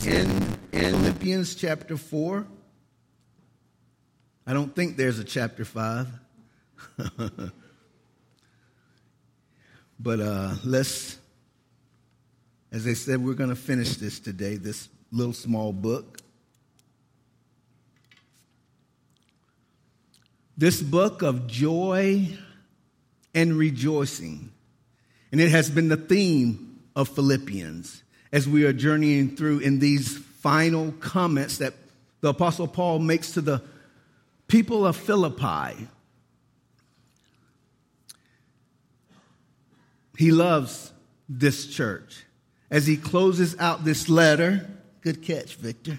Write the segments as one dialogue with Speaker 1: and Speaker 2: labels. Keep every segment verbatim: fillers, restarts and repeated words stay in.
Speaker 1: in, in Philippians chapter four. I don't think there's a chapter five. But uh, let's, as I said, we're going to finish this today, this little small book. This book of joy and rejoicing. And it has been the theme of Philippians as we are journeying through in these final comments that the Apostle Paul makes to the people of Philippi. He loves this church. As he closes out this letter, good catch, Victor,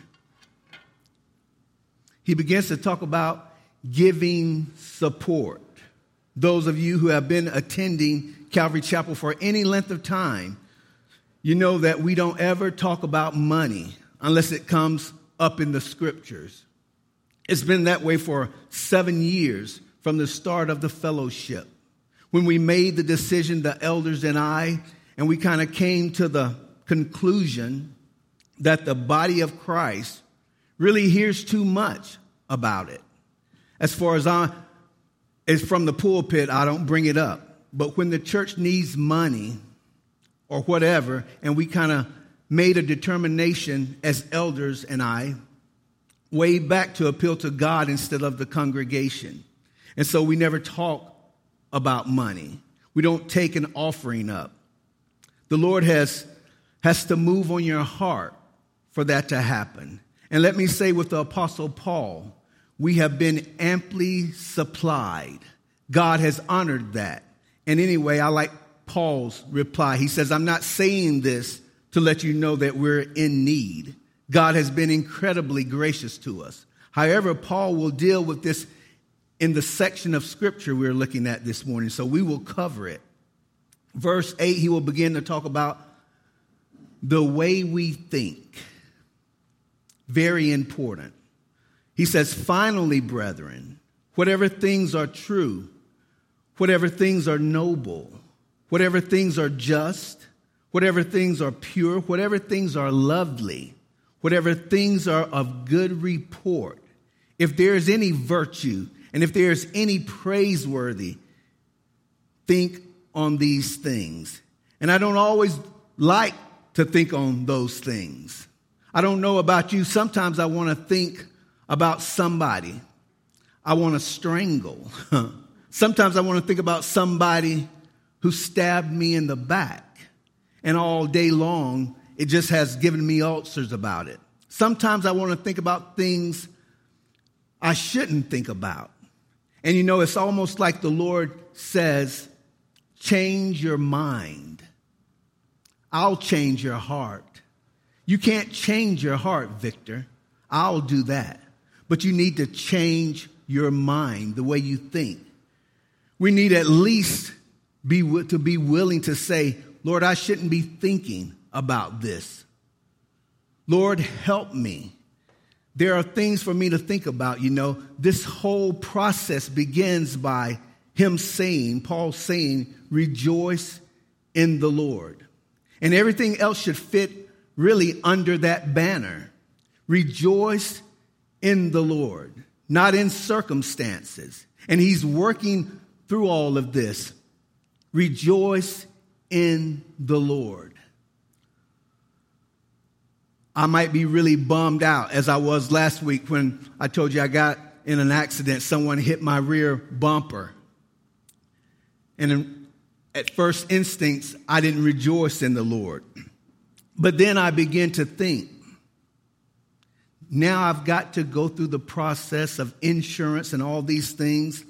Speaker 1: he begins to talk about giving support. Those of you who have been attending Calvary Chapel for any length of time, you know that we don't ever talk about money unless it comes up in the scriptures. It's been that way for seven years from the start of the fellowship. When we made the decision, the elders and I, and we kind of came to the conclusion that the body of Christ really hears too much about it. As far as I, as from the pulpit, I don't bring it up. But when the church needs money or whatever, and we kind of made a determination as elders and I, way back to appeal to God instead of the congregation. And so we never talk about money. We don't take an offering up. The Lord has, has to move on your heart for that to happen. And let me say with the Apostle Paul, we have been amply supplied. God has honored that. And anyway, I like Paul's reply. He says, I'm not saying this to let you know that we're in need. God has been incredibly gracious to us. However, Paul will deal with this in the section of scripture we're looking at this morning, so we will cover it. Verse eight, he will begin to talk about the way we think. Very important. He says, finally, brethren, whatever things are true, whatever things are noble, whatever things are just, whatever things are pure, whatever things are lovely, whatever things are of good report, if there is any virtue, and if there is any praiseworthy, think on these things. And I don't always like to think on those things. I don't know about you. Sometimes I want to think about somebody I want to strangle. Sometimes I want to think about somebody who stabbed me in the back. And all day long, it just has given me ulcers about it. Sometimes I want to think about things I shouldn't think about. And you know, it's almost like the Lord says, change your mind. I'll change your heart. You can't change your heart, Victor. I'll do that. But you need to change your mind, the way you think. We need at least be to be willing to say, Lord, I shouldn't be thinking about this. Lord, help me. There are things for me to think about. You know, this whole process begins by him saying, Paul saying, rejoice in the Lord. And everything else should fit really under that banner. Rejoice in the Lord, not in circumstances. And he's working through all of this. Rejoice in the Lord. I might be really bummed out as I was last week when I told you I got in an accident. Someone hit my rear bumper. And in, at first instincts, I didn't rejoice in the Lord. But then I began to think, now I've got to go through the process of insurance and all these things.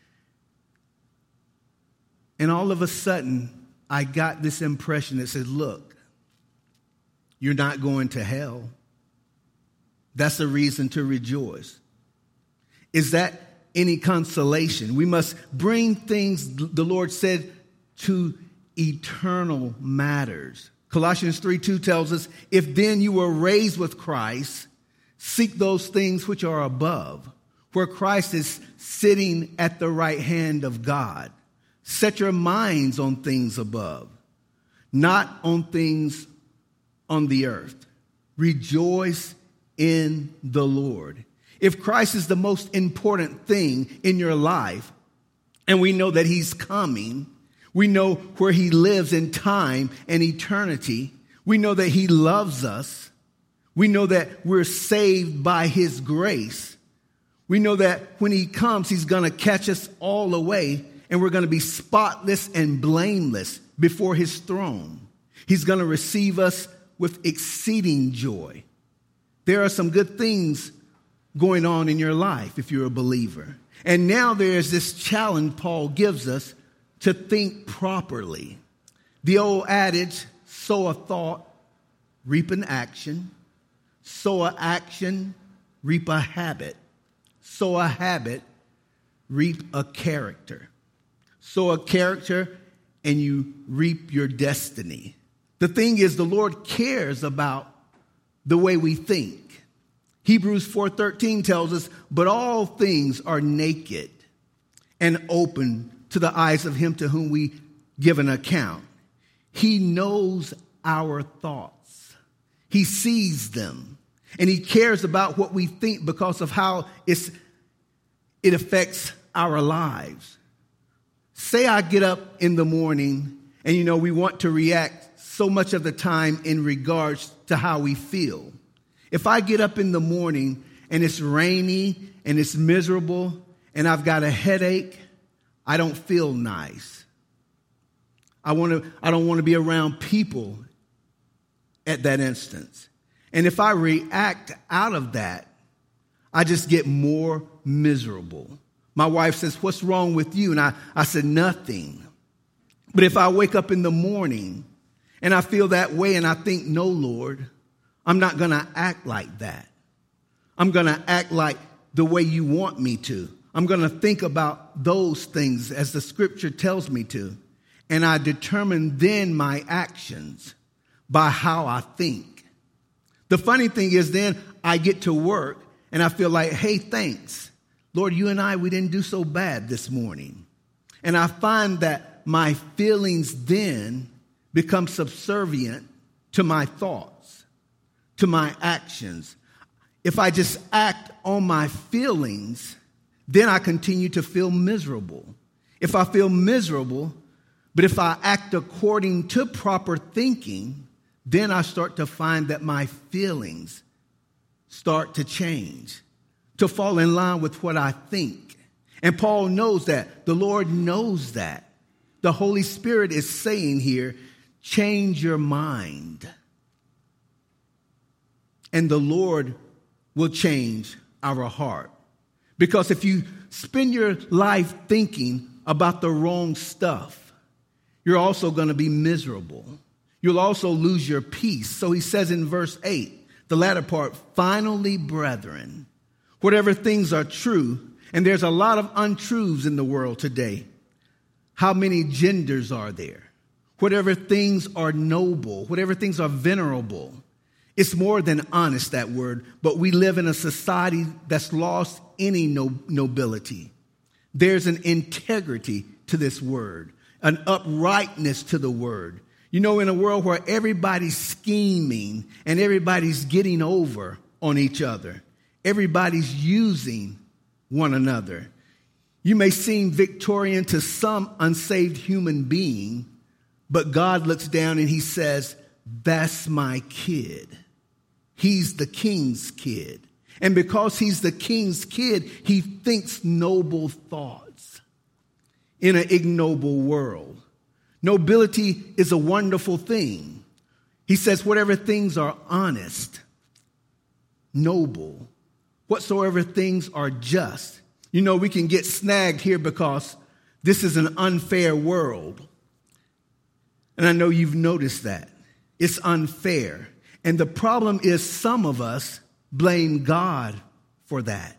Speaker 1: And all of a sudden, I got this impression that said, look, you're not going to hell. That's a reason to rejoice. Is that any consolation? We must bring things, the Lord said, to eternal matters. Colossians three two tells us, if then you were raised with Christ, seek those things which are above, where Christ is sitting at the right hand of God. Set your minds on things above, not on things on the earth. rejoice in the Lord. If Christ is the most important thing in your life, and we know that he's coming, we know where he lives in time and eternity, we know that he loves us, we know that we're saved by his grace, we know that when he comes, he's going to catch us all away, and we're going to be spotless and blameless before his throne. He's going to receive us with exceeding joy. There are some good things going on in your life if you're a believer. And now there's this challenge Paul gives us to think properly. The old adage, sow a thought, reap an action. Sow a action, reap a habit. Sow a habit, reap a character. Sow a character, and you reap your destiny. The thing is, the Lord cares about the way we think. Hebrews four thirteen tells us, but all things are naked and open to the eyes of him to whom we give an account. He knows our thoughts. He sees them. And he cares about what we think because of how it's, it affects our lives. Say I get up in the morning and, you know, we want to react so much of the time in regards to how we feel. If I get up in the morning and it's rainy and it's miserable and I've got a headache, I don't feel nice. I want to, I don't want to be around people at that instance. And if I react out of that, I just get more miserable. My wife says, what's wrong with you? And I, I said, nothing. But if I wake up in the morning and I feel that way and I think, no, Lord, I'm not going to act like that. I'm going to act like the way you want me to. I'm going to think about those things as the scripture tells me to. And I determine then my actions by how I think. The funny thing is then I get to work and I feel like, hey, thanks. Lord, you and I, we didn't do so bad this morning. And I find that my feelings then become subservient to my thoughts, to my actions. If I just act on my feelings, then I continue to feel miserable. If I feel miserable, but if I act according to proper thinking, then I start to find that my feelings start to change, to fall in line with what I think. And Paul knows that. The Lord knows that. The Holy Spirit is saying here, change your mind. And the Lord will change our heart. Because if you spend your life thinking about the wrong stuff, you're also going to be miserable. You'll also lose your peace. So he says in verse eight, the latter part, finally, brethren, whatever things are true, and there's a lot of untruths in the world today. How many genders are there? Whatever things are noble, whatever things are venerable. It's more than honest, that word, but we live in a society that's lost any no- nobility. There's an integrity to this word, an uprightness to the word. You know, in a world where everybody's scheming and everybody's getting over on each other, everybody's using one another. You may seem Victorian to some unsaved human being, but God looks down and he says, that's my kid. He's the king's kid. And because he's the king's kid, he thinks noble thoughts in an ignoble world. Nobility is a wonderful thing. He says, whatever things are honest, noble, whatsoever things are just. You know, we can get snagged here because this is an unfair world. And I know you've noticed that. It's unfair. And the problem is some of us blame God for that.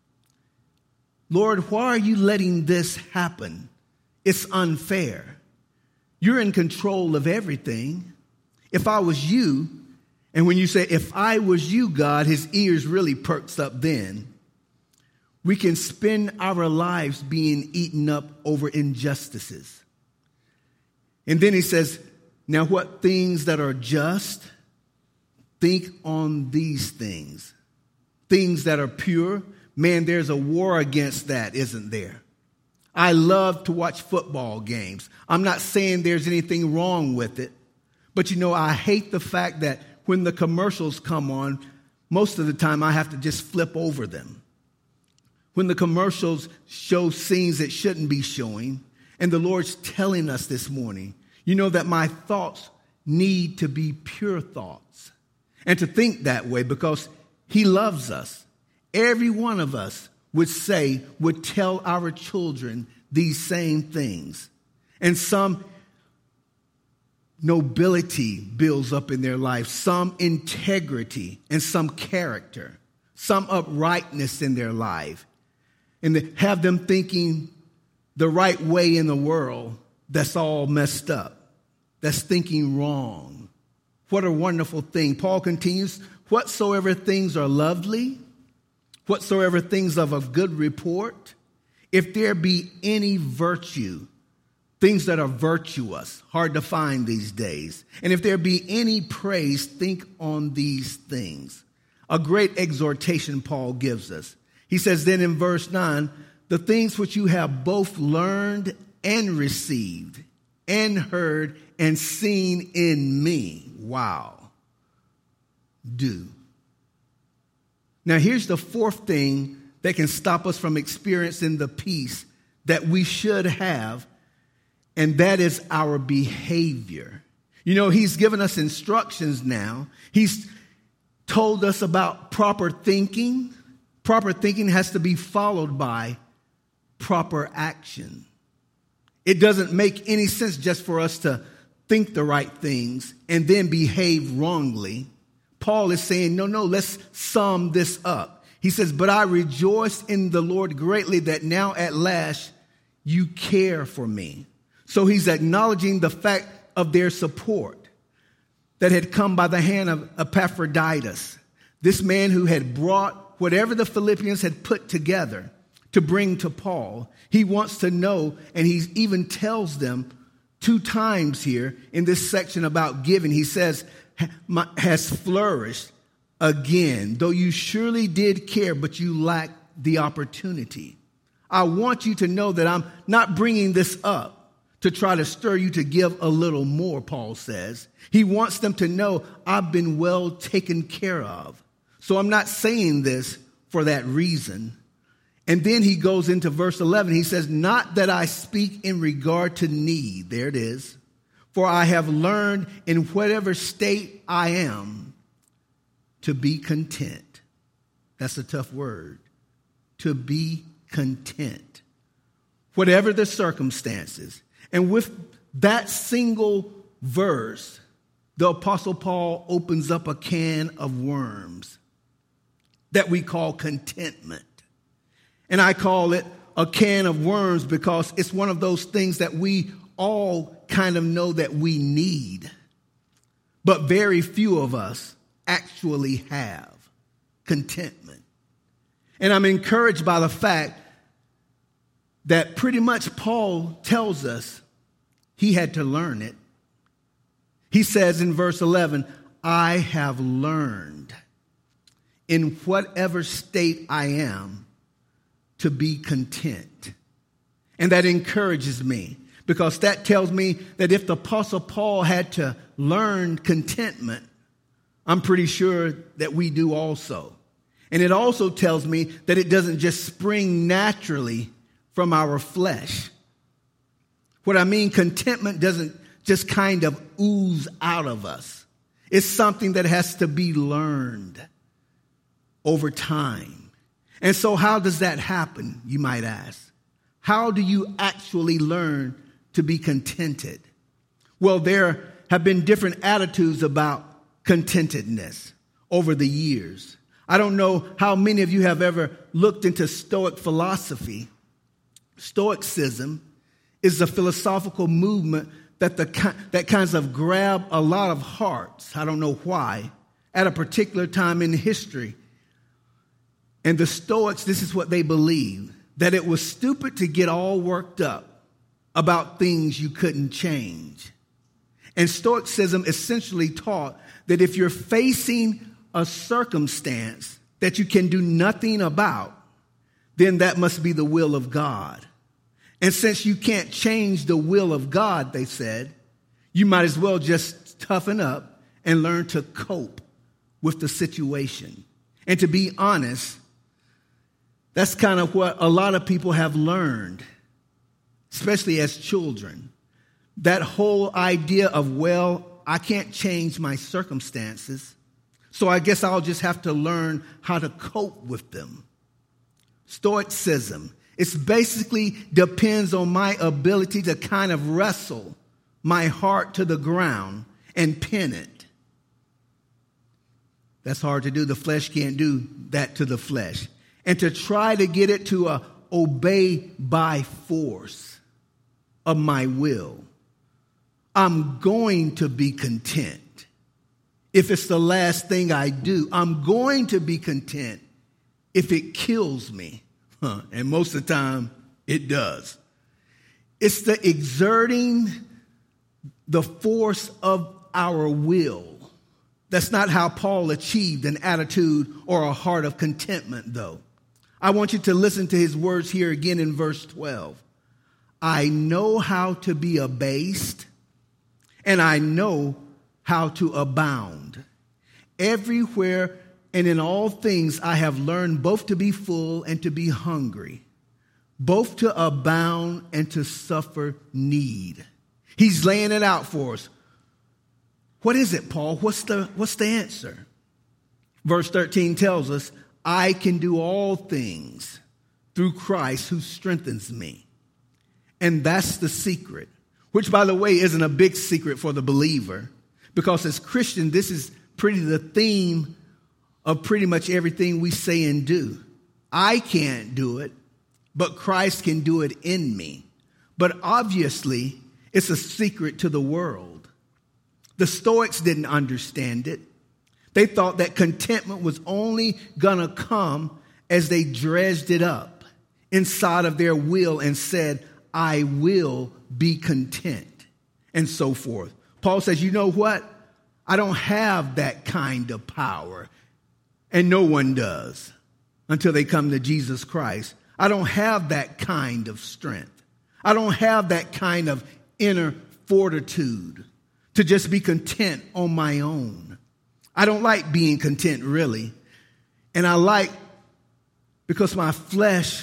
Speaker 1: Lord, why are you letting this happen? It's unfair. You're in control of everything. If I was you, and when you say, if I was you, God, his ears really perks up then. We can spend our lives being eaten up over injustices. And then he says, now what things that are just, think on these things. Things that are pure. Man, there's a war against that, isn't there? I love to watch football games. I'm not saying there's anything wrong with it. But, you know, I hate the fact that when the commercials come on, most of the time I have to just flip over them. When the commercials show scenes that shouldn't be showing, and the Lord's telling us this morning, you know, that my thoughts need to be pure thoughts. And to think that way because he loves us. Every one of us would say, would tell our children these same things. And some nobility builds up in their life, some integrity and some character, some uprightness in their life, and have them thinking the right way in the world that's all messed up, that's thinking wrong. What a wonderful thing. Paul continues, whatsoever things are lovely, whatsoever things of a good report, if there be any virtue, things that are virtuous, hard to find these days. And if there be any praise, think on these things. A great exhortation Paul gives us. He says then in verse nine, the things which you have both learned and received and heard and seen in me. Wow. Do. Now here's the fourth thing that can stop us from experiencing the peace that we should have, and that is our behavior. You know, he's given us instructions now. He's told us about proper thinking. Proper thinking has to be followed by proper action. It doesn't make any sense just for us to think the right things and then behave wrongly. Paul is saying, no, no, let's sum this up. He says, but I rejoice in the Lord greatly that now at last you care for me. So he's acknowledging the fact of their support that had come by the hand of Epaphroditus, this man who had brought whatever the Philippians had put together to bring to Paul. He wants to know, and he even tells them two times here in this section about giving. He says, has flourished again, though you surely did care, but you lacked the opportunity. I want you to know that I'm not bringing this up to try to stir you to give a little more, Paul says. He wants them to know I've been well taken care of. So I'm not saying this for that reason. And then he goes into verse eleven. He says, not that I speak in regard to need. There it is. For I have learned in whatever state I am to be content. That's a tough word. To be content. Whatever the circumstances. And with that single verse, the Apostle Paul opens up a can of worms that we call contentment. And I call it a can of worms because it's one of those things that we all kind of know that we need, but very few of us actually have contentment. And I'm encouraged by the fact that pretty much Paul tells us he had to learn it. He says in verse eleven, I have learned in whatever state I am to be content. And that encourages me because that tells me that if the Apostle Paul had to learn contentment, I'm pretty sure that we do also. And it also tells me that it doesn't just spring naturally from our flesh. What I mean, contentment doesn't just kind of ooze out of us. It's something that has to be learned over time. And so how does that happen, you might ask? How do you actually learn to be contented? Well, there have been different attitudes about contentedness over the years. I don't know how many of you have ever looked into Stoic philosophy. Stoicism is a philosophical movement that the that kinds of grab a lot of hearts. I don't know why, at a particular time in history. And the Stoics, this is what they believed, that it was stupid to get all worked up about things you couldn't change. And Stoicism essentially taught that if you're facing a circumstance that you can do nothing about, then that must be the will of God. And since you can't change the will of God, they said, you might as well just toughen up and learn to cope with the situation. And to be honest, that's kind of what a lot of people have learned, especially as children. That whole idea of, well, I can't change my circumstances, so I guess I'll just have to learn how to cope with them. Stoicism, it basically depends on my ability to kind of wrestle my heart to the ground and pin it. That's hard to do. The flesh can't do that to the flesh. And to try to get it to uh, obey by force of my will. I'm going to be content. If it's the last thing I do, I'm going to be content if it kills me. Huh. And most of the time, it does. It's the exerting the force of our will. That's not how Paul achieved an attitude or a heart of contentment, though. I want you to listen to his words here again in verse twelve. I know how to be abased, and I know how to abound. Everywhere and in all things I have learned both to be full and to be hungry, both to abound and to suffer need. He's laying it out for us. What is it, Paul? What's the, what's the answer? Verse thirteen tells us, I can do all things through Christ who strengthens me. And that's the secret, which, by the way, isn't a big secret for the believer, because as Christians, this is pretty the theme of pretty much everything we say and do. I can't do it, but Christ can do it in me. But obviously, it's a secret to the world. The Stoics didn't understand it. They thought that contentment was only going to come as they dredged it up inside of their will and said, I will be content, and so forth. Paul says, you know what? I don't have that kind of power, and no one does until they come to Jesus Christ. I don't have that kind of strength. I don't have that kind of inner fortitude to just be content on my own. I don't like being content, really. And I like, because my flesh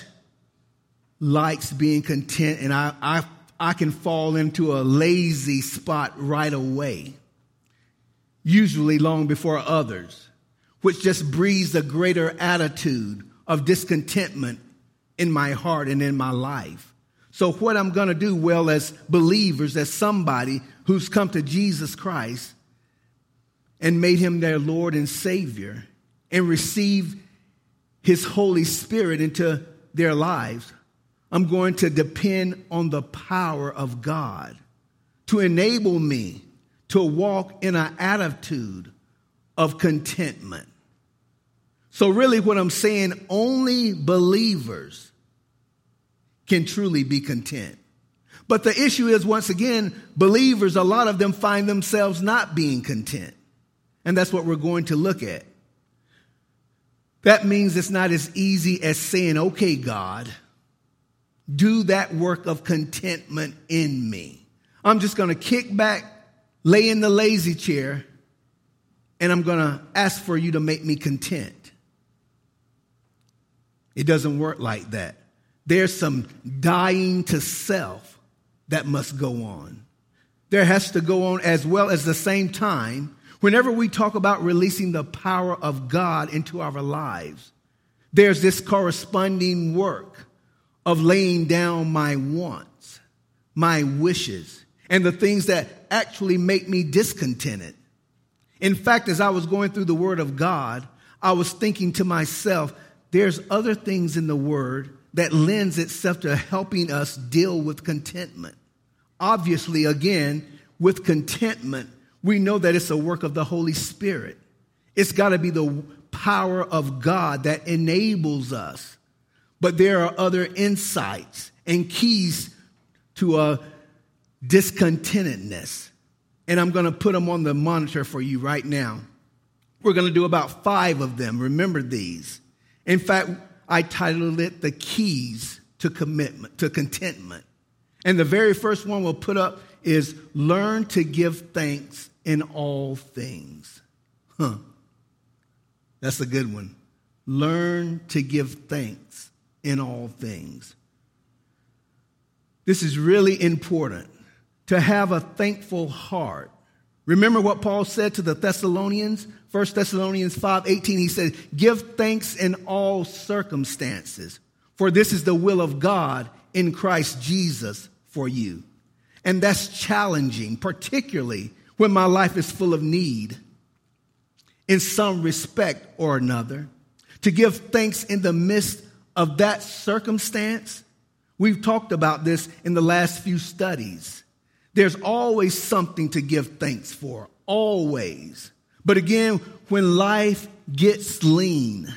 Speaker 1: likes being content, and I, I, I can fall into a lazy spot right away, usually long before others, which just breeds a greater attitude of discontentment in my heart and in my life. So what I'm going to do, well, as believers, as somebody who's come to Jesus Christ and made him their Lord and Savior and received his Holy Spirit into their lives, I'm going to depend on the power of God to enable me to walk in an attitude of contentment. So really what I'm saying, only believers can truly be content. But the issue is, once again, believers, a lot of them find themselves not being content. And that's what we're going to look at. That means it's not as easy as saying, okay, God, do that work of contentment in me. I'm just going to kick back, lay in the lazy chair, and I'm going to ask for you to make me content. It doesn't work like that. There's some dying to self that must go on. There has to go on, as well as the same time, whenever we talk about releasing the power of God into our lives, there's this corresponding work of laying down my wants, my wishes, and the things that actually make me discontented. In fact, as I was going through the Word of God, I was thinking to myself, there's other things in the Word that lends itself to helping us deal with contentment. Obviously, again, with contentment, we know that it's a work of the Holy Spirit. It's got to be the power of God that enables us. But there are other insights and keys to a discontentedness. And I'm going to put them on the monitor for you right now. We're going to do about five of them. Remember these. In fact, I titled it The Keys to Commitment, to Contentment. And the very first one we'll put up is learn to give thanks in all things. Huh. That's a good one. Learn to give thanks in all things. This is really important, to have a thankful heart. Remember what Paul said to the Thessalonians? First Thessalonians five eighteen, he said, give thanks in all circumstances, for this is the will of God in Christ Jesus for you. And that's challenging, particularly when my life is full of need in some respect or another. To give thanks in the midst of that circumstance. We've talked about this in the last few studies. There's always something to give thanks for, always. But again, when life gets lean,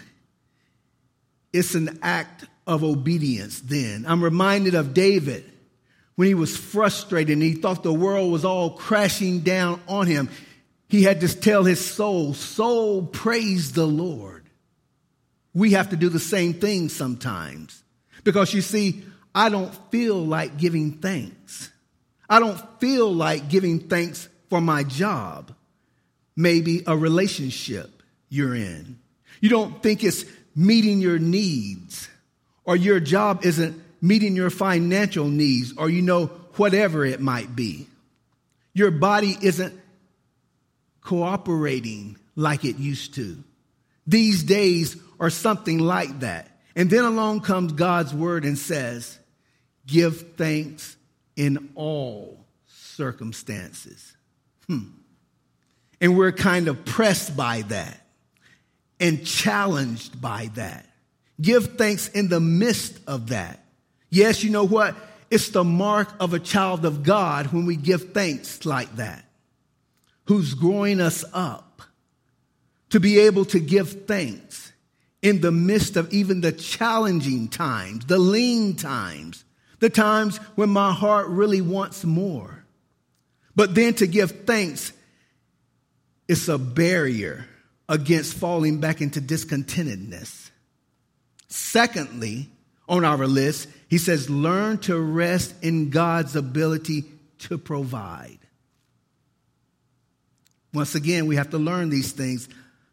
Speaker 1: it's an act of obedience then. I'm reminded of David when he was frustrated and he thought the world was all crashing down on him. He had to tell his soul, soul, praise the Lord. We have to do the same thing sometimes. Because you see, I don't feel like giving thanks. I don't feel like giving thanks for my job. Maybe a relationship you're in. You don't think it's meeting your needs, or your job isn't meeting your financial needs, or you know, whatever it might be. Your body isn't cooperating like it used to. These days are something like that. And then along comes God's word and says, give thanks in all circumstances. Hmm. And we're kind of pressed by that and challenged by that. Give thanks in the midst of that. Yes, you know what? It's the mark of a child of God when we give thanks like that, who's growing us up to be able to give thanks in the midst of even the challenging times, the lean times, the times when my heart really wants more. But then to give thanks, it's a barrier against falling back into discontentedness. Secondly, on our list, he says, learn to rest in God's ability to provide. Once again, we have to learn these things.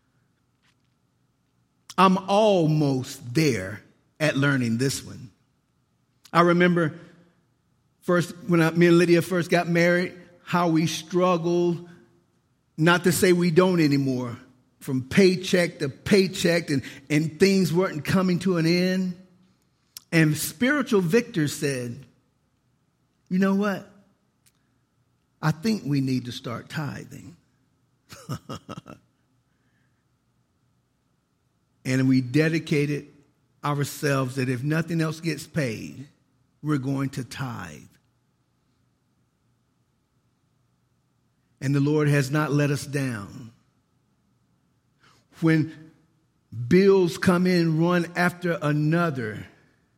Speaker 1: I'm almost there at learning this one. I remember first when I, me and Lydia first got married, how we struggled, not to say we don't anymore, from paycheck to paycheck, and, and things weren't coming to an end. And spiritual Victor said, you know what? I think we need to start tithing. And we dedicated ourselves that if nothing else gets paid, we're going to tithe. And the Lord has not let us down. When bills come in one after another,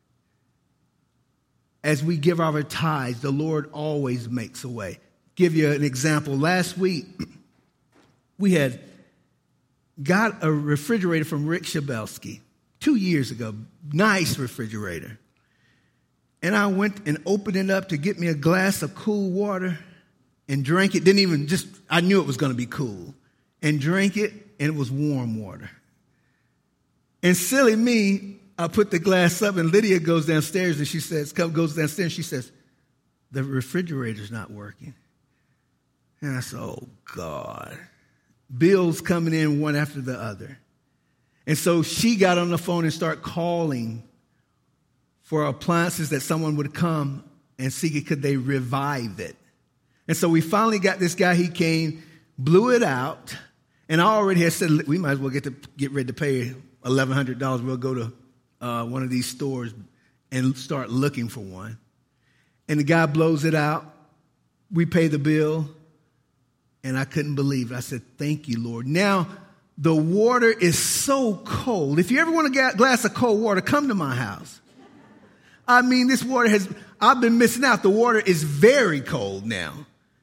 Speaker 1: as we give our tithes, the Lord always makes a way. Give you an example. Last week, we had got a refrigerator from Rick Shabelsky two years ago. Nice refrigerator. And I went and opened it up to get me a glass of cool water and drank it. Didn't even just, I knew it was going to be cool. And drank it, and it was warm water. And silly me, I put the glass up, and Lydia goes downstairs, and she says, goes downstairs, and she says, the refrigerator's not working. And I said, oh, God. Bills coming in one after the other. And so she got on the phone and started calling for appliances that someone would come and see could they revive it. And so we finally got this guy. He came, blew it out, and I already had said we might as well get to get ready to pay eleven hundred dollars. We'll go to uh, one of these stores and start looking for one. And the guy blows it out. We pay the bill. And I couldn't believe it. I said, thank you, Lord. Now, the water is so cold. If you ever want a glass of cold water, come to my house. I mean, this water has, I've been missing out. The water is very cold now.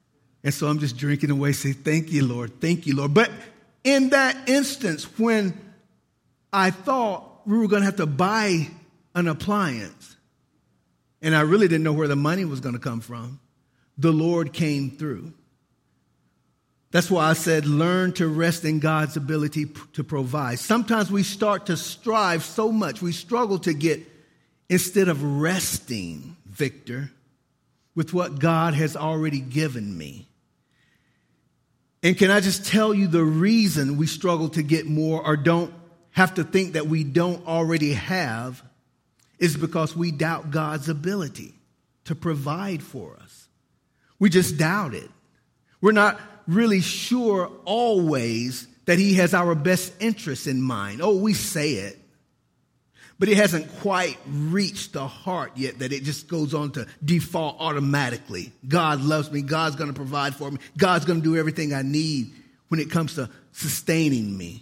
Speaker 1: And so I'm just drinking away, say, thank you, Lord. Thank you, Lord. But in that instance, when I thought we were going to have to buy an appliance, and I really didn't know where the money was going to come from, the Lord came through. That's why I said, learn to rest in God's ability p- to provide. Sometimes we start to strive so much, we struggle to get, instead of resting, Victor, with what God has already given me. And can I just tell you the reason we struggle to get more or don't have to think that we don't already have is because we doubt God's ability to provide for us. We just doubt it. We're not really sure always that he has our best interests in mind. Oh, we say it, but it hasn't quite reached the heart yet that it just goes on to default automatically. God loves me. God's going to provide for me. God's going to do everything I need when it comes to sustaining me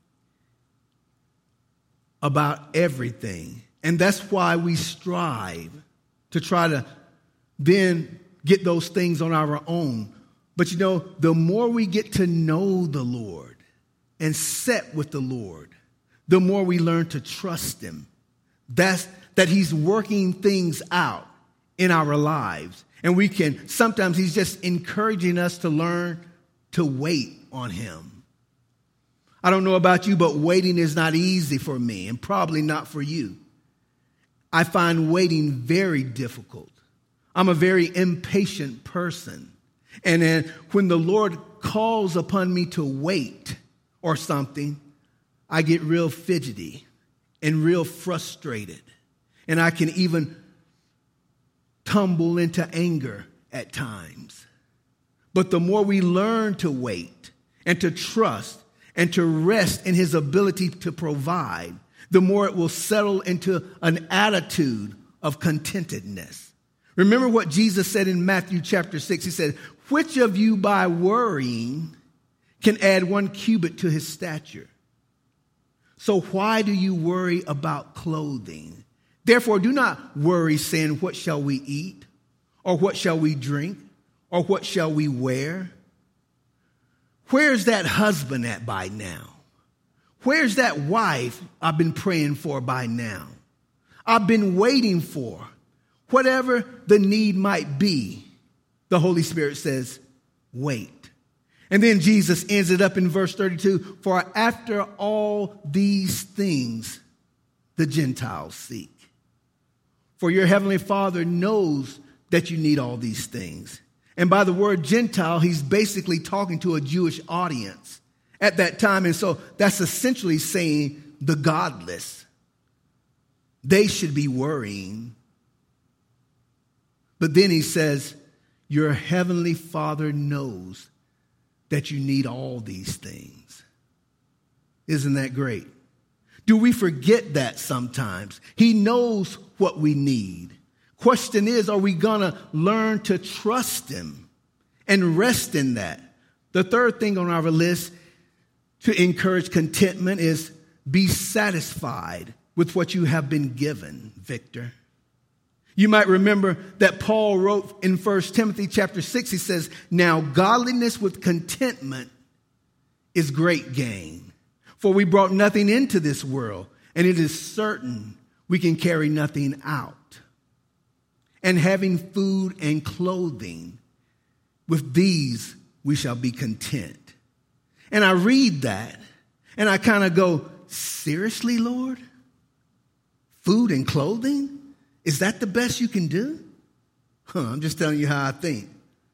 Speaker 1: about everything. And that's why we strive to try to then get those things on our own. But you know, the more we get to know the Lord and set with the Lord, the more we learn to trust him. That's that he's working things out in our lives. And we can, sometimes he's just encouraging us to learn to wait on him. I don't know about you, but waiting is not easy for me and probably not for you. I find waiting very difficult. I'm a very impatient person. And then when the Lord calls upon me to wait or something, I get real fidgety and real frustrated. And I can even tumble into anger at times. But the more we learn to wait and to trust and to rest in his ability to provide, the more it will settle into an attitude of contentedness. Remember what Jesus said in Matthew chapter six. He said, which of you by worrying can add one cubit to his stature? So why do you worry about clothing? Therefore, do not worry, saying, what shall we eat? Or what shall we drink? Or what shall we wear? Where's that husband at by now? Where's that wife I've been praying for by now? I've been waiting for. Whatever the need might be, the Holy Spirit says, wait. And then Jesus ends it up in verse thirty-two, for after all these things the Gentiles seek. For your heavenly Father knows that you need all these things. And by the word Gentile, he's basically talking to a Jewish audience at that time. And so that's essentially saying the godless. They should be worrying. But then he says, your heavenly Father knows that you need all these things. Isn't that great? Do we forget that sometimes? He knows what we need. Question is, are we going to learn to trust him and rest in that? The third thing on our list to encourage contentment is be satisfied with what you have been given, Victor. You might remember that Paul wrote in First Timothy chapter six, he says, now godliness with contentment is great gain. For we brought nothing into this world, and it is certain we can carry nothing out. And having food and clothing, with these we shall be content. And I read that, and I kind of go, seriously, Lord? Food and clothing? Is that the best you can do? Huh, I'm just telling you how I think.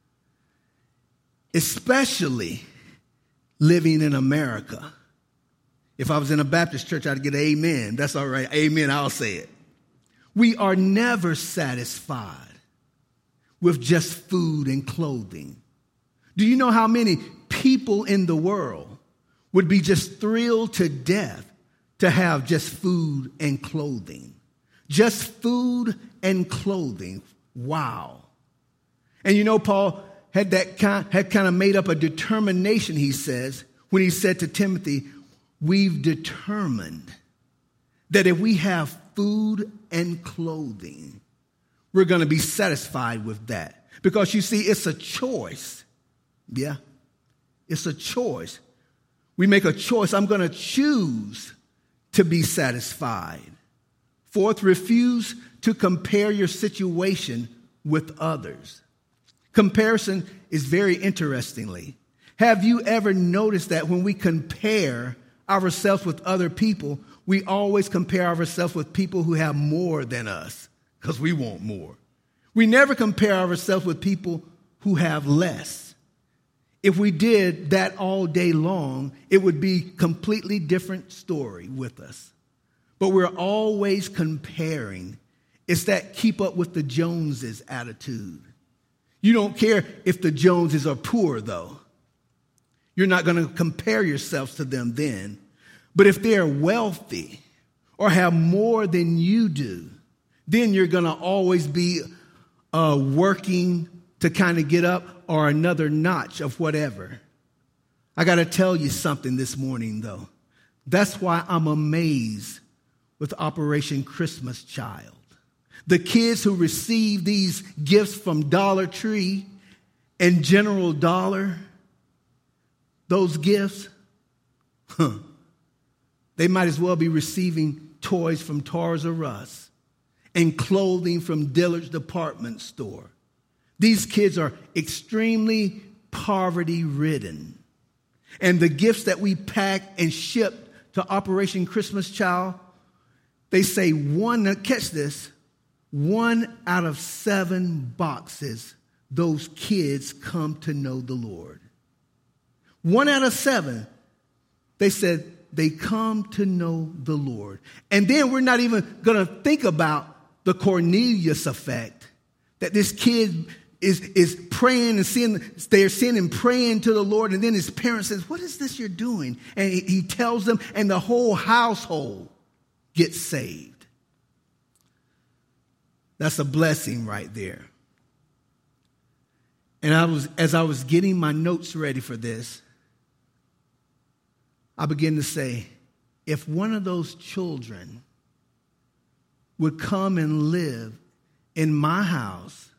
Speaker 1: Especially living in America. If I was in a Baptist church, I'd get an amen. That's all right. Amen, I'll say it. We are never satisfied with just food and clothing. Do you know how many people in the world would be just thrilled to death to have just food and clothing? Just food and clothing. Wow. And you know, Paul had that kind, had kind of made up a determination, he says, when he said to Timothy, we've determined that if we have food and clothing, we're going to be satisfied with that. Because you see, it's a choice Yeah, it's a choice. We make a choice. I'm going to choose to be satisfied. Fourth, refuse to compare your situation with others. Comparison is very interestingly. Have you ever noticed that when we compare ourselves with other people, we always compare ourselves with people who have more than us because we want more. We never compare ourselves with people who have less. If we did that all day long, it would be a completely different story with us. But we're always comparing. It's that keep up with the Joneses attitude. You don't care if the Joneses are poor, though. You're not going to compare yourselves to them then. But if they're wealthy or have more than you do, then you're going to always be uh, working to kind of get up or another notch of whatever. I got to tell you something this morning, though. That's why I'm amazed with Operation Christmas Child. The kids who receive these gifts from Dollar Tree and General Dollar, those gifts, huh, they might as well be receiving toys from Toys R Us and clothing from Dillard's department store. These kids are extremely poverty-ridden. And the gifts that we pack and ship to Operation Christmas Child, they say one, now catch this, one out of seven boxes, those kids come to know the Lord. One out of seven, they said they come to know the Lord. And then we're not even going to think about the Cornelius effect, that this kid is, is praying and seeing, they're seeing him praying to the Lord, and then his parents says, what is this you're doing? And he, he tells them, and the whole household gets saved. That's a blessing right there. And I was, as I was getting my notes ready for this, I began to say, if one of those children would come and live in my house,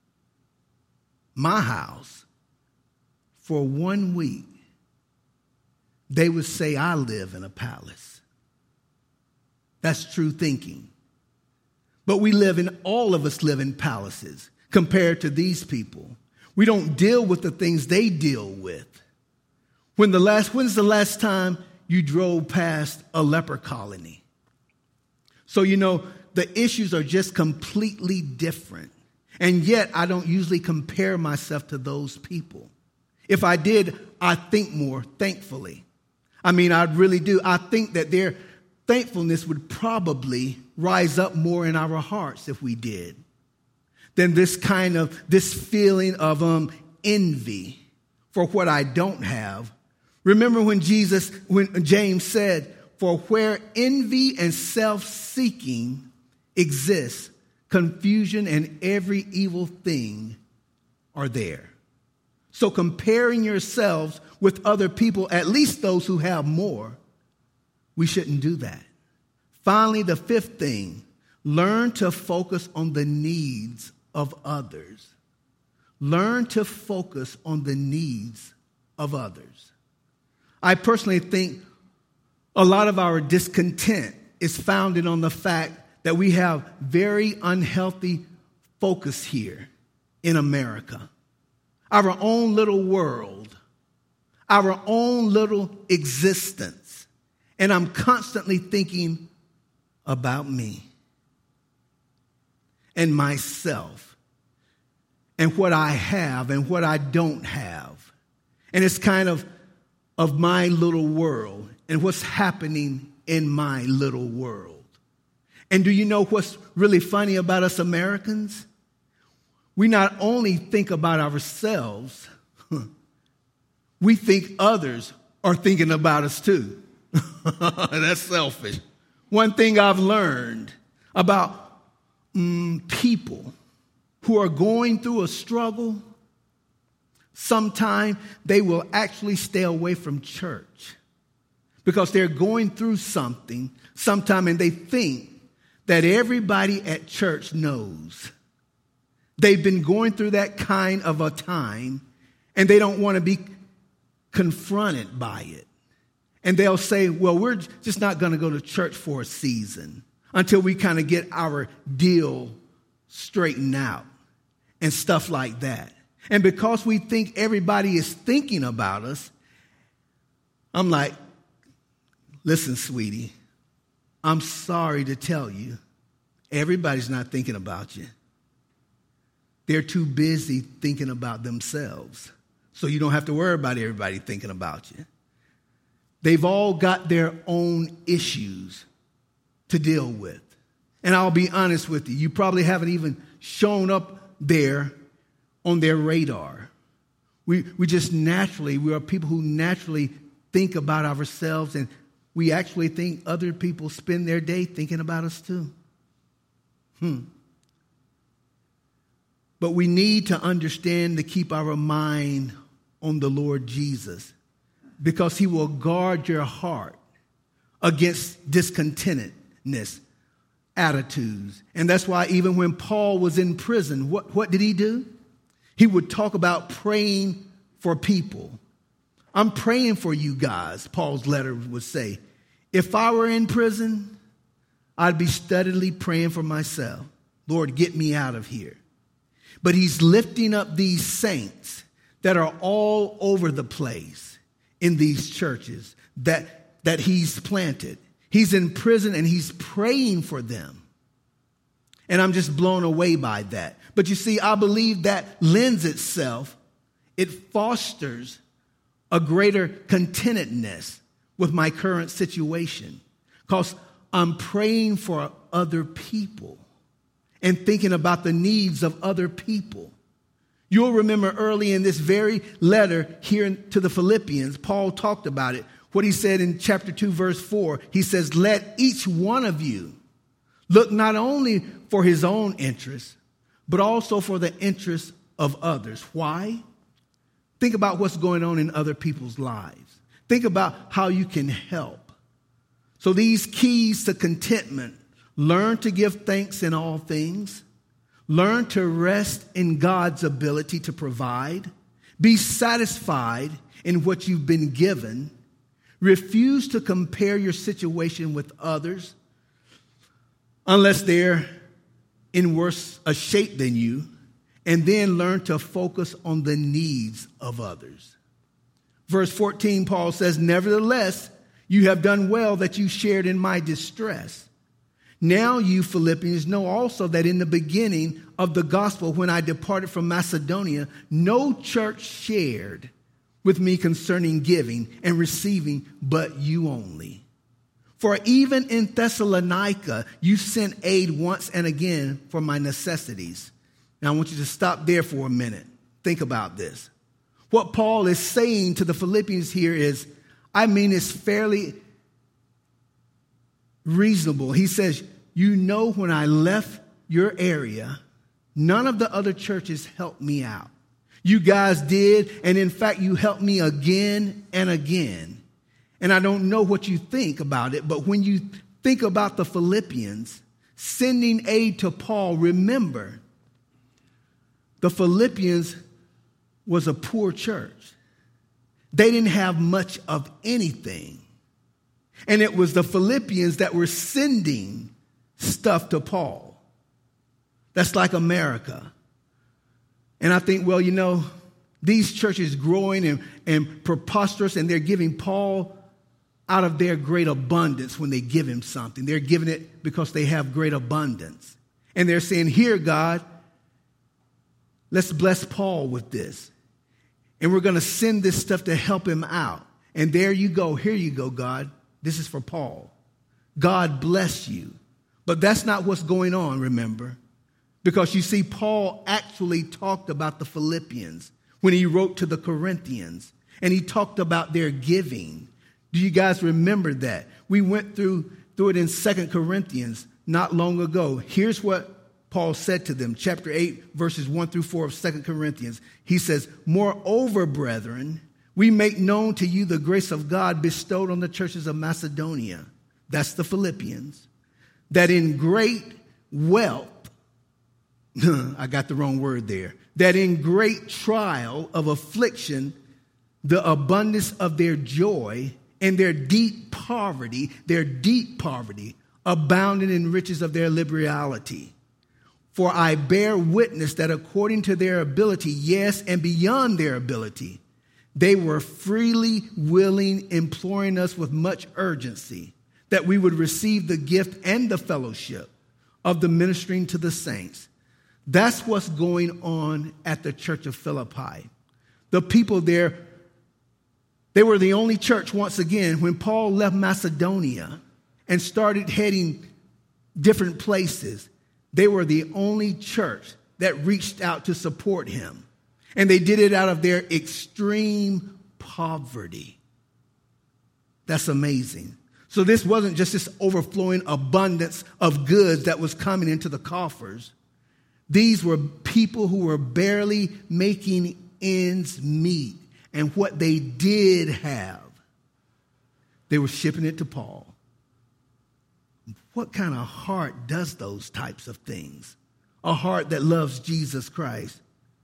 Speaker 1: my house, for one week, they would say, I live in a palace. That's true thinking. But we live in, all of us live in palaces compared to these people. We don't deal with the things they deal with. When the last, when's the last time you drove past a leper colony? So, you know, the issues are just completely different. And yet I don't usually compare myself to those people. If I did, I think more, thankfully. I mean, I really do. I think that their thankfulness would probably rise up more in our hearts if we did than this kind of, this feeling of um, envy for what I don't have. Remember when Jesus, when James said, for where envy and self-seeking exists, confusion and every evil thing are there. So comparing yourselves with other people, at least those who have more, we shouldn't do that. Finally, the fifth thing, learn to focus on the needs of others. Learn to focus on the needs of others. I personally think a lot of our discontent is founded on the fact that we have very unhealthy focus here in America. Our own little world, our own little existence. And I'm constantly thinking about me and myself and what I have and what I don't have. And it's kind of of my little world and what's happening in my little world. And do you know what's really funny about us Americans? We not only think about ourselves, we think others are thinking about us too. That's selfish. One thing I've learned about mm, people who are going through a struggle, sometimes they will actually stay away from church because they're going through something sometime and they think that everybody at church knows. They've been going through that kind of a time And they don't want to be confronted by it. And they'll say, well, we're just not going to go to church for a season until we kind of get our deal straightened out and stuff like that. And because we think everybody is thinking about us, I'm like, listen, sweetie, I'm sorry to tell you, everybody's not thinking about you. They're too busy thinking about themselves. So you don't have to worry about everybody thinking about you. They've all got their own issues to deal with. And I'll be honest with you, you probably haven't even shown up there on their radar. We, we just naturally, we are people who naturally think about ourselves, and we actually think other people spend their day thinking about us too. Hmm. But we need to understand to keep our mind on the Lord Jesus, because he will guard your heart against discontentedness, attitudes. And that's why even when Paul was in prison, what, what did he do? He would talk about praying for people. I'm praying for you guys, Paul's letter would say. If I were in prison, I'd be steadily praying for myself. Lord, get me out of here. But he's lifting up these saints that are all over the place in these churches that, that he's planted. He's in prison and he's praying for them. And I'm just blown away by that. But you see, I believe that lends itself, it fosters a greater contentedness with my current situation, because I'm praying for other people and thinking about the needs of other people. You'll remember early in this very letter here to the Philippians, Paul talked about it. What he said in chapter two, verse four, he says, let each one of you look not only for his own interests, but also for the interests of others. Why? Think about what's going on in other people's lives. Think about how you can help. So these keys to contentment: learn to give thanks in all things. Learn to rest in God's ability to provide. Be satisfied in what you've been given. Refuse to compare your situation with others unless they're in worse a shape than you. And then learn to focus on the needs of others. Verse fourteen, Paul says, nevertheless, you have done well that you shared in my distress. Now you Philippians know also that in the beginning of the gospel, when I departed from Macedonia, no church shared with me concerning giving and receiving, but you only. For even in Thessalonica, you sent aid once and again for my necessities. Now I want you to stop there for a minute. Think about this. What Paul is saying to the Philippians here is, I mean, it's fairly reasonable. He says, you know, when I left your area, none of the other churches helped me out. You guys did, and in fact, you helped me again and again. And I don't know what you think about it, but when you think about the Philippians sending aid to Paul, remember, the Philippians was a poor church. They didn't have much of anything. And it was the Philippians that were sending stuff to Paul. That's like America. And I think, well, you know, these churches growing and, and preposterous, and they're giving Paul out of their great abundance when they give him something. They're giving it because they have great abundance. And they're saying, here, God, let's bless Paul with this. And we're going to send this stuff to help him out. And there you go. Here you go, God. This is for Paul. God bless you. But that's not what's going on, remember. Because you see, Paul actually talked about the Philippians when he wrote to the Corinthians. And he talked about their giving. Do you guys remember that? We went through, through it in Second Corinthians not long ago. Here's what Paul said to them, chapter eight, verses one through four of Second Corinthians. He says, moreover, brethren, we make known to you the grace of God bestowed on the churches of Macedonia. That's the Philippians. That in great wealth I got the wrong word there. That in great trial of affliction, the abundance of their joy and their deep poverty, their deep poverty, abounding in riches of their liberality. For I bear witness that according to their ability, yes, and beyond their ability, they were freely willing, imploring us with much urgency that we would receive the gift and the fellowship of the ministering to the saints. That's what's going on at the church of Philippi. The people there, they were the only church, once again, when Paul left Macedonia and started heading different places, they were the only church that reached out to support him. And they did it out of their extreme poverty. That's amazing. So this wasn't just this overflowing abundance of goods that was coming into the coffers. These were people who were barely making ends meet. And what they did have, they were shipping it to Paul. What kind of heart does those types of things? A heart that loves Jesus Christ.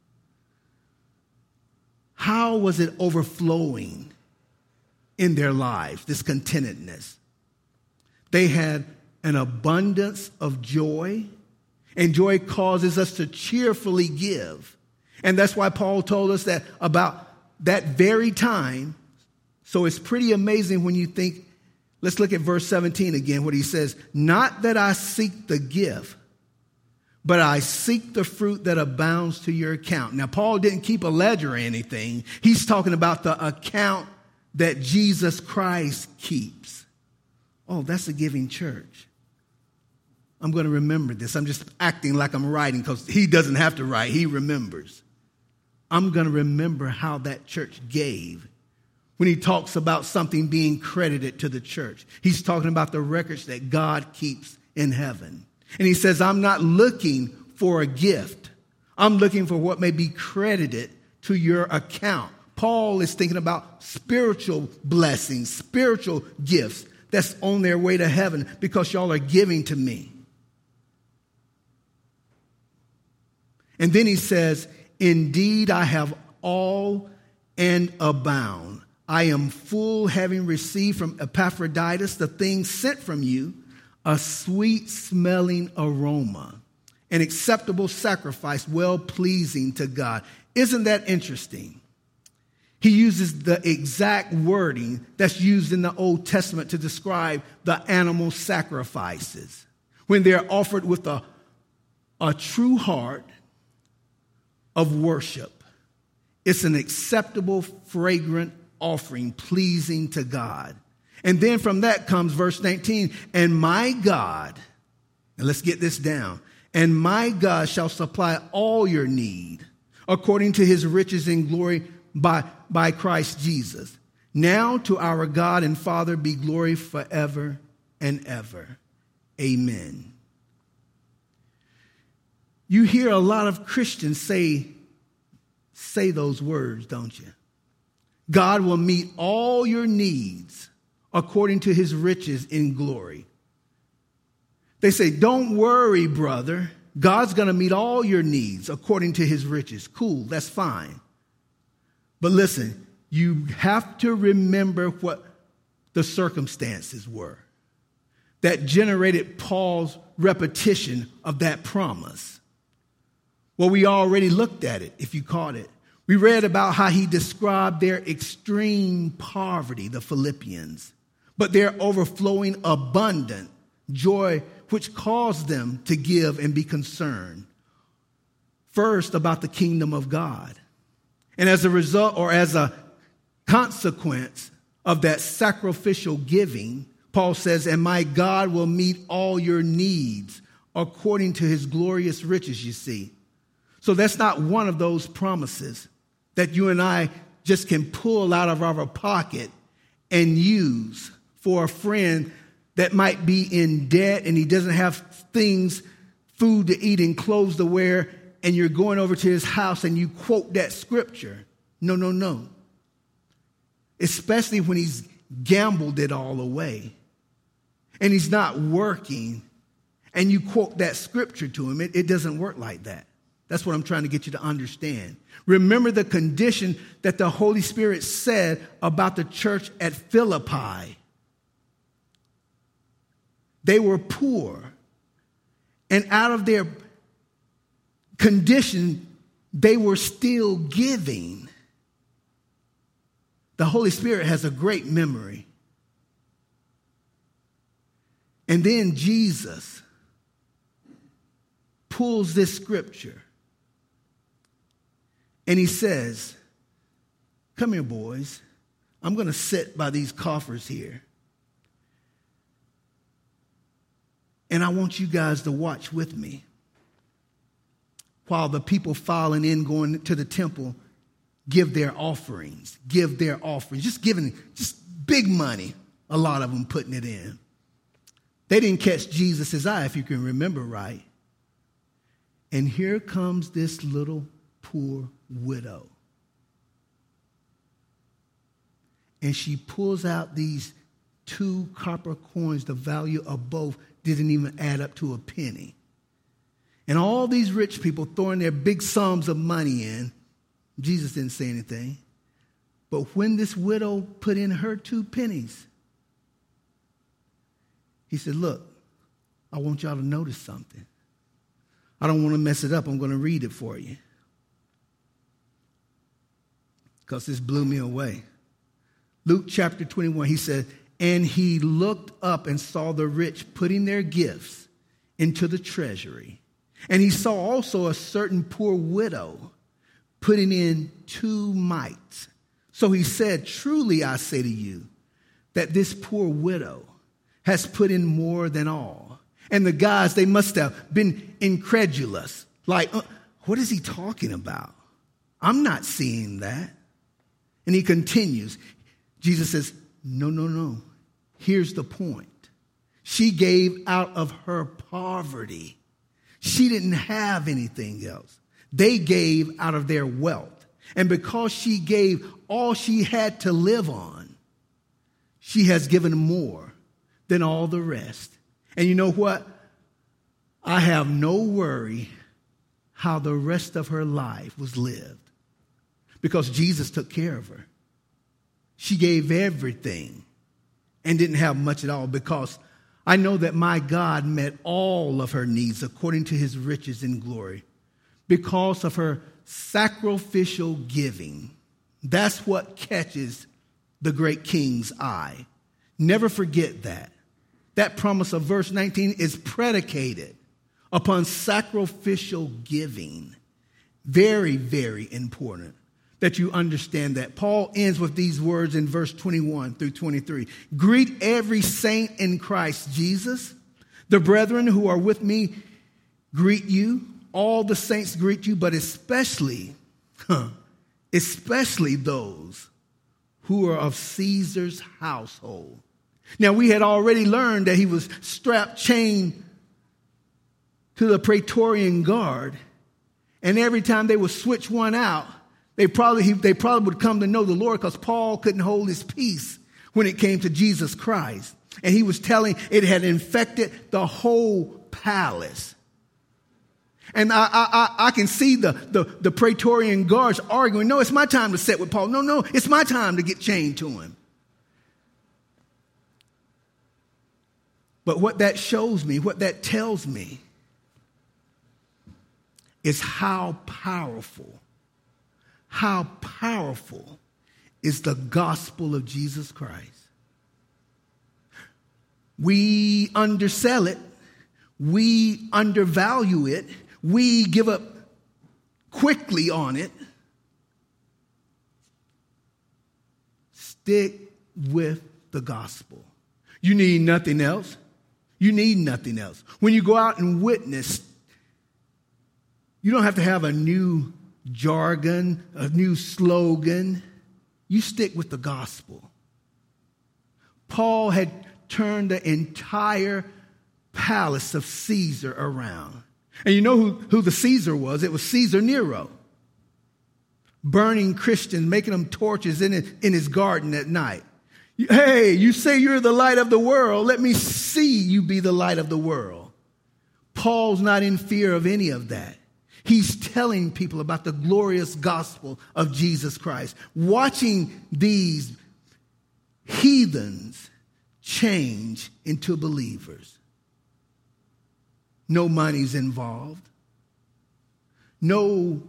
Speaker 1: How was it overflowing in their lives, this contentedness? They had an abundance of joy, and joy causes us to cheerfully give. And that's why Paul told us that about that very time. So it's pretty amazing when you think, let's look at verse seventeen again, what he says, not that I seek the gift, but I seek the fruit that abounds to your account. Now, Paul didn't keep a ledger or anything. He's talking about the account that Jesus Christ keeps. Oh, that's a giving church. I'm going to remember this. I'm just acting like I'm writing because he doesn't have to write. He remembers. I'm going to remember how that church gave. When he talks about something being credited to the church, he's talking about the records that God keeps in heaven. And he says, I'm not looking for a gift. I'm looking for what may be credited to your account. Paul is thinking about spiritual blessings, spiritual gifts that's on their way to heaven because y'all are giving to me. And then he says, indeed, I have all and abound. I am full, having received from Epaphroditus the things sent from you, a sweet-smelling aroma, an acceptable sacrifice, well-pleasing to God. Isn't that interesting? He uses the exact wording that's used in the Old Testament to describe the animal sacrifices. When they're offered with a, a true heart of worship, it's an acceptable, fragrant offering, pleasing to God. And then from that comes verse nineteen, and my God, and let's get this down, and my God shall supply all your need according to his riches in glory by, by Christ Jesus. Now to our God and Father be glory forever and ever. Amen. You hear a lot of Christians say, say those words, don't you? God will meet all your needs according to his riches in glory. They say, don't worry, brother. God's going to meet all your needs according to his riches. Cool, that's fine. But listen, you have to remember what the circumstances were that generated Paul's repetition of that promise. Well, we already looked at it, if you caught it. We read about how he described their extreme poverty, the Philippians, but their overflowing abundant joy, which caused them to give and be concerned. First, about the kingdom of God. And as a result, or as a consequence of that sacrificial giving, Paul says, and my God will meet all your needs according to his glorious riches, you see. So that's not one of those promises that you and I just can pull out of our pocket and use for a friend that might be in debt and he doesn't have things, food to eat and clothes to wear, and you're going over to his house and you quote that scripture. No, no, no. Especially when he's gambled it all away and he's not working and you quote that scripture to him. It, it doesn't work like that. That's what I'm trying to get you to understand. Remember the condition that the Holy Spirit said about the church at Philippi. They were poor, and out of their condition, they were still giving. The Holy Spirit has a great memory. And then Jesus pulls this scripture and he says, come here, boys. I'm going to sit by these coffers here. And I want you guys to watch with me while the people filing in, going to the temple, give their offerings, give their offerings, just giving, just big money, a lot of them putting it in. They didn't catch Jesus' eye, if you can remember right. And here comes this little poor widow. And she pulls out these two copper coins. The value of both didn't even add up to a penny. And all these rich people throwing their big sums of money in. Jesus didn't say anything. But when this widow put in her two pennies, he said, look, I want y'all to notice something. I don't want to mess it up. I'm going to read it for you, because this blew me away. Luke chapter twenty-one, he said, and he looked up and saw the rich putting their gifts into the treasury. And he saw also a certain poor widow putting in two mites. So he said, truly I say to you that this poor widow has put in more than all. And the guys, they must have been incredulous. Like, uh, what is he talking about? I'm not seeing that. And he continues. Jesus says, no, no, no. Here's the point. She gave out of her poverty. She didn't have anything else. They gave out of their wealth. And because she gave all she had to live on, she has given more than all the rest. And you know what? I have no worry how the rest of her life was lived, because Jesus took care of her. She gave everything and didn't have much at all, because I know that my God met all of her needs according to his riches in glory because of her sacrificial giving. That's what catches the great king's eye. Never forget that. That promise of verse nineteen is predicated upon sacrificial giving. Very, very important that you understand that. Paul ends with these words in verse twenty-one through twenty-three. Greet every saint in Christ Jesus. The brethren who are with me greet you. All the saints greet you, but especially, huh, especially those who are of Caesar's household. Now, we had already learned that he was strapped, chained to the Praetorian Guard. And every time they would switch one out, they probably, he, they probably would come to know the Lord, because Paul couldn't hold his peace when it came to Jesus Christ. And he was telling it had infected the whole palace. And I, I, I can see the, the, the Praetorian Guards arguing, no, it's my time to sit with Paul. No, no, it's my time to get chained to him. But what that shows me, what that tells me, is how powerful, how powerful is the gospel of Jesus Christ. We undersell it. We undervalue it. We give up quickly on it. Stick with the gospel. You need nothing else. You need nothing else. When you go out and witness, you don't have to have a new jargon, a new slogan. You stick with the gospel. Paul had turned the entire palace of Caesar around. And you know who, who the Caesar was? It was Caesar Nero. Burning Christians, making them torches in, it, in his garden at night. Hey, you say you're the light of the world. Let me see you be the light of the world. Paul's not in fear of any of that. He's telling people about the glorious gospel of Jesus Christ. Watching these heathens change into believers. No money's involved. No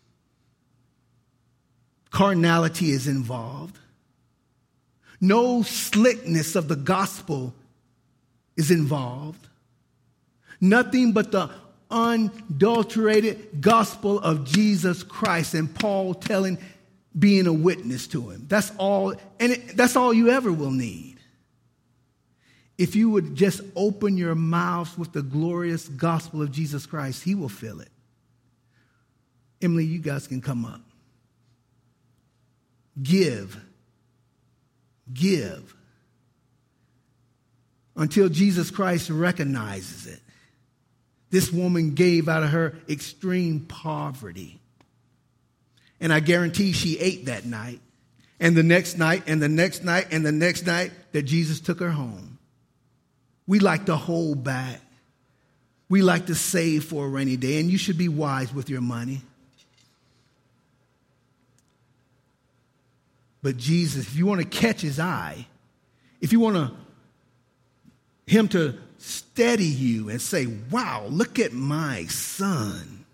Speaker 1: carnality is involved. No slickness of the gospel is involved. Nothing but the unadulterated gospel of Jesus Christ, and Paul telling, being a witness to him. That's all, and it, that's all you ever will need. If you would just open your mouths with the glorious gospel of Jesus Christ, he will fill it. Emily, you guys can come up. Give. Give. Until Jesus Christ recognizes it. This woman gave out of her extreme poverty. And I guarantee she ate that night, and the next night, and the next night, and the next night that Jesus took her home. We like to hold back. We like to save for a rainy day, and you should be wise with your money. But Jesus, if you want to catch his eye, if you want to, him to steady you and say, wow, look at my son.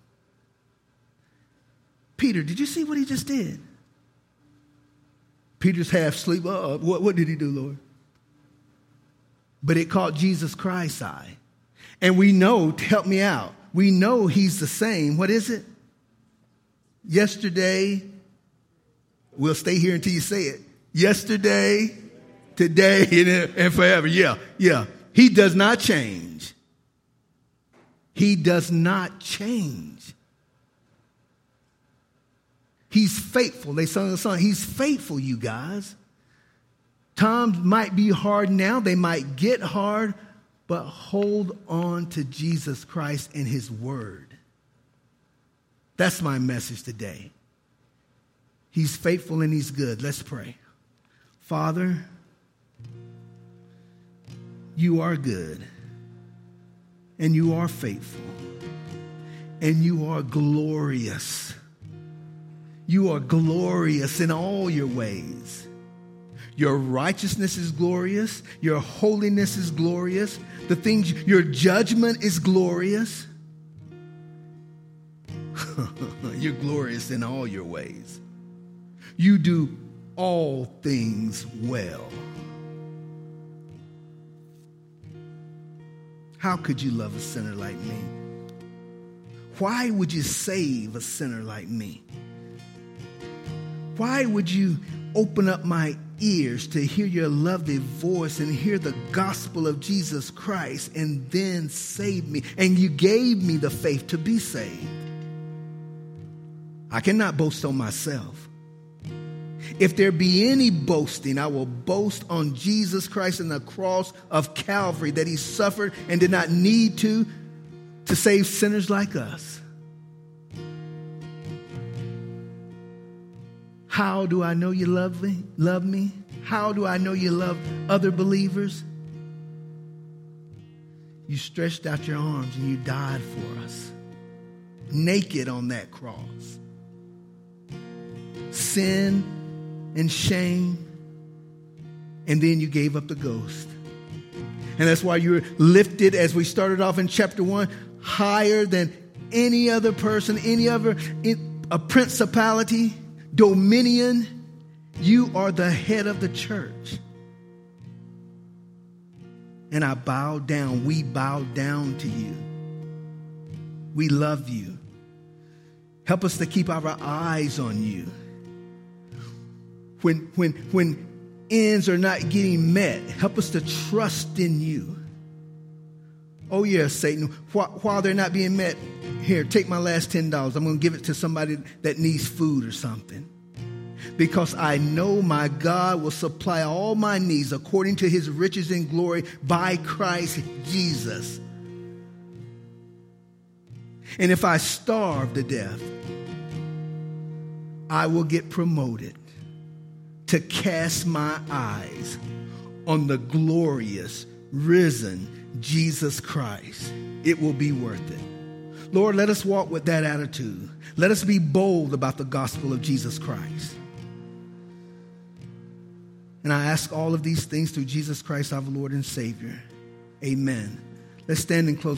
Speaker 1: Peter, did you see what he just did? Peter's half asleep. Uh, what, what did he do, Lord? But it caught Jesus Christ's eye. And we know, help me out, we know he's the same. What is it? Yesterday, we'll stay here until you say it. Yesterday, today, and forever. Yeah, yeah. He does not change. He does not change. He's faithful. They sung the song. He's faithful, you guys. Times might be hard now. They might get hard, but hold on to Jesus Christ and his word. That's my message today. He's faithful and he's good. Let's pray. Father, you are good, and you are faithful, and you are glorious. You are glorious in all your ways. Your righteousness is glorious. Your holiness is glorious. The things, your judgment is glorious. You're glorious in all your ways. You do all things well. How could you love a sinner like me? Why would you save a sinner like me? Why would you open up my ears to hear your lovely voice and hear the gospel of Jesus Christ and then save me? And you gave me the faith to be saved. I cannot boast on myself. If there be any boasting, I will boast on Jesus Christ and the cross of Calvary, that he suffered and did not need to, to save sinners like us. How do I know you love me? Love me? How do I know you love other believers? You stretched out your arms and you died for us, naked on that cross. Sin and shame, and then you gave up the ghost. And that's why you're lifted, as we started off in chapter one, higher than any other person, any other a principality, dominion. You are the head of the church. And I bow down, we bow down to you. We love you. Help us to keep our eyes on you. When, when, when ends are not getting met, help us to trust in you. Oh, yes, Satan, while, while they're not being met, here, take my last ten dollars. I'm going to give it to somebody that needs food or something. Because I know my God will supply all my needs according to his riches and glory by Christ Jesus. And if I starve to death, I will get promoted to cast my eyes on the glorious, risen Jesus Christ. it will be worth it. Lord, let us walk with that attitude. Let us be bold about the gospel of Jesus Christ. And I ask all of these things through Jesus Christ, our Lord and Savior. Amen. Let's stand and close.